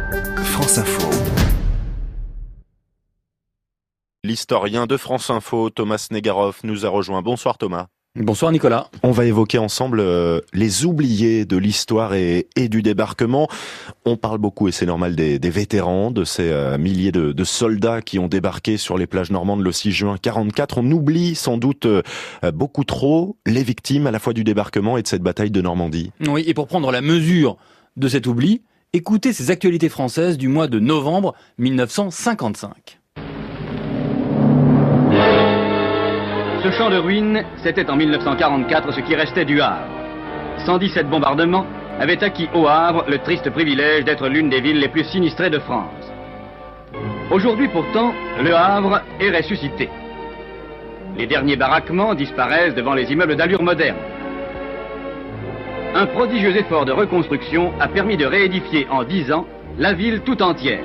France Info. L'historien de France Info, Thomas Negaroff, nous a rejoint. Bonsoir Thomas. Bonsoir Nicolas. On va évoquer ensemble les oubliés de l'histoire et du débarquement. On parle beaucoup, et c'est normal, des vétérans, de ces milliers de soldats qui ont débarqué sur les plages normandes le 6 juin 44. On oublie sans doute beaucoup trop les victimes à la fois du débarquement et de cette bataille de Normandie. Oui, et pour prendre la mesure de cet oubli, écoutez ces actualités françaises du mois de novembre 1955. Ce champ de ruines, c'était en 1944 ce qui restait du Havre. 117 bombardements avaient acquis au Havre le triste privilège d'être l'une des villes les plus sinistrées de France. Aujourd'hui pourtant, le Havre est ressuscité. Les derniers baraquements disparaissent devant les immeubles d'allure moderne. Un prodigieux effort de reconstruction a permis de réédifier en 10 ans la ville tout entière.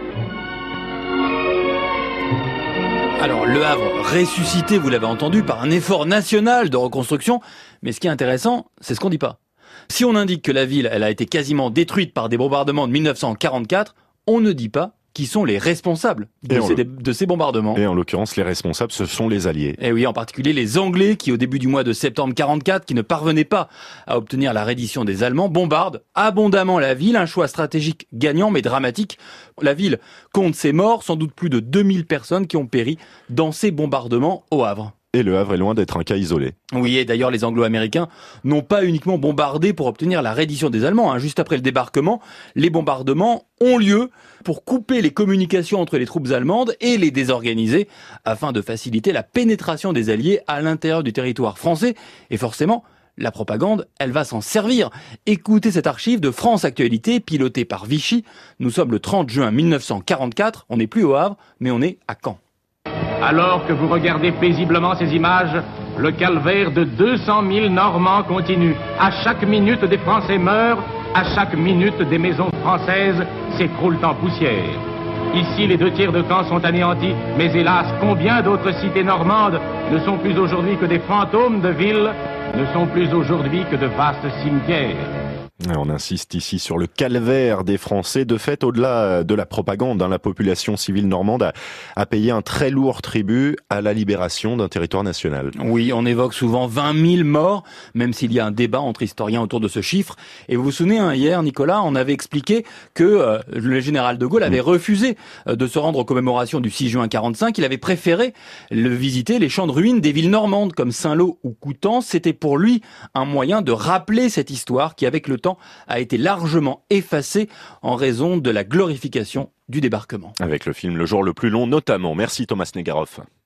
Alors, Le Havre ressuscité, vous l'avez entendu, par un effort national de reconstruction. Mais ce qui est intéressant, c'est ce qu'on dit pas. Si on indique que la ville, elle a été quasiment détruite par des bombardements de 1944, on ne dit pas qui sont les responsables de ces bombardements. Et en l'occurrence, les responsables, ce sont les Alliés. Et oui, en particulier les Anglais qui, au début du mois de septembre 44, qui ne parvenaient pas à obtenir la reddition des Allemands, bombardent abondamment la ville, un choix stratégique gagnant mais dramatique. La ville compte ses morts, sans doute plus de 2000 personnes qui ont péri dans ces bombardements au Havre. Et le Havre est loin d'être un cas isolé. Oui, et d'ailleurs, les Anglo-Américains n'ont pas uniquement bombardé pour obtenir la reddition des Allemands. Juste après le débarquement, les bombardements ont lieu pour couper les communications entre les troupes allemandes et les désorganiser, afin de faciliter la pénétration des Alliés à l'intérieur du territoire français. Et forcément, la propagande, elle va s'en servir. Écoutez cette archive de France Actualité, pilotée par Vichy. Nous sommes le 30 juin 1944. On n'est plus au Havre, mais on est à Caen. Alors que vous regardez paisiblement ces images, le calvaire de 200 000 Normands continue. À chaque minute, des Français meurent. À chaque minute, des maisons françaises s'écroulent en poussière. Ici, les 2 tiers de Caen sont anéantis. Mais hélas, combien d'autres cités normandes ne sont plus aujourd'hui que des fantômes de villes, ne sont plus aujourd'hui que de vastes cimetières. On insiste ici sur le calvaire des Français. De fait, au-delà de la propagande, la population civile normande a payé un très lourd tribut à la libération d'un territoire national. Oui, on évoque souvent 20 000 morts, même s'il y a un débat entre historiens autour de ce chiffre. Et vous vous souvenez, hier, Nicolas, on avait expliqué que le général de Gaulle avait refusé de se rendre aux commémorations du 6 juin 45. Il avait préféré visiter les champs de ruines des villes normandes comme Saint-Lô ou Coutances. C'était pour lui un moyen de rappeler cette histoire qui, avec le temps, a été largement effacée en raison de la glorification du débarquement. Avec le film Le jour le plus long notamment. Merci Thomas Negaroff.